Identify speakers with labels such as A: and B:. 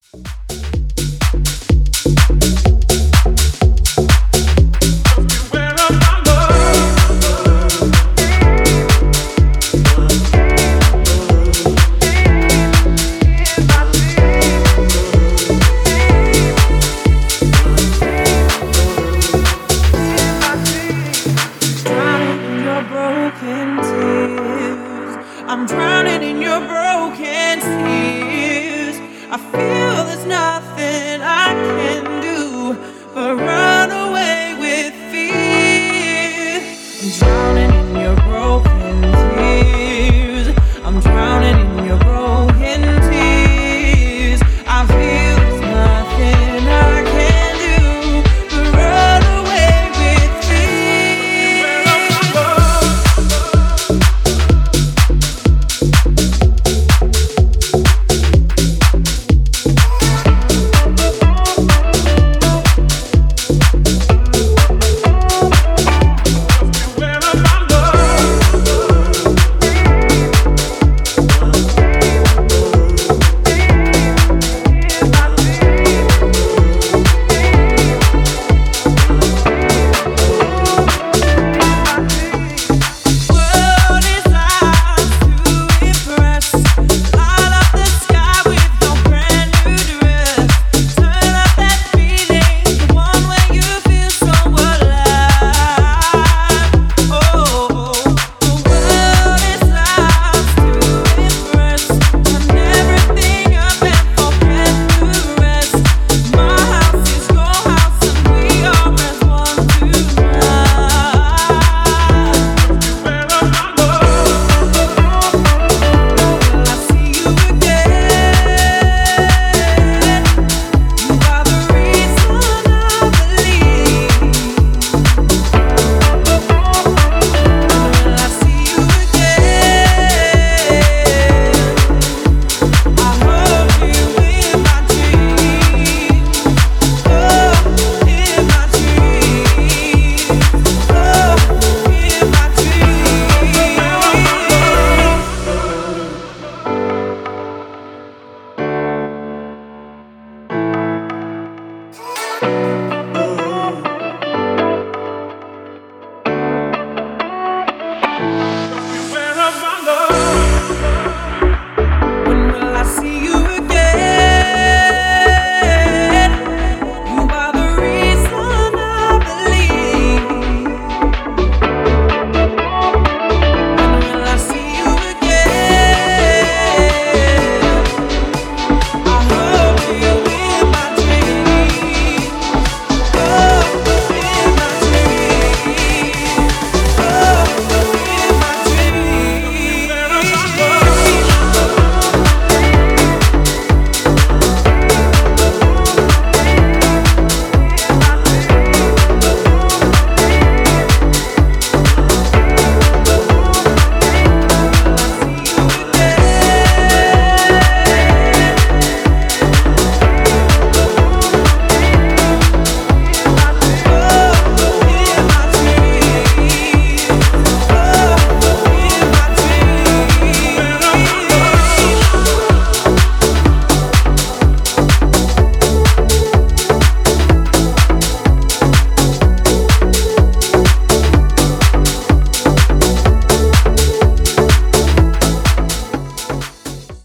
A: I'm drowning in your broken tears. I feel there's nothing I can do but run away with fear. I'm drowning in your broken tears. I'm drowning in your broken tears. I feel there's nothing I can do but run away with fear.